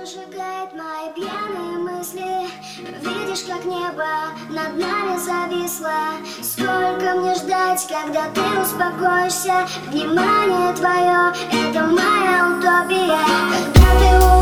зажигает мои пьяные мысли. Видишь, как небо над нами зависло. Сколько мне ждать, когда ты успокоишься? Внимание твое — это моя утопия. Когда ты